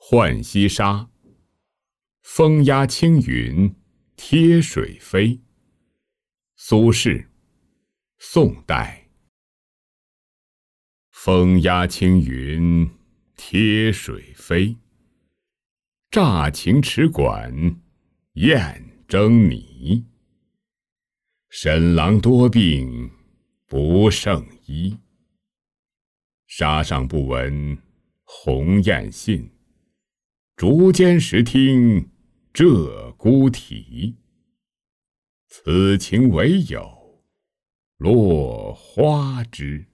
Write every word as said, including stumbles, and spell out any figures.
浣溪沙，风压青云贴水飞。苏轼，宋代。风压青云贴水飞，乍晴池馆燕征泥。沈郎多病不胜医，沙上不闻鸿雁信。竹间时听鹧鸪啼，此情唯有落花枝。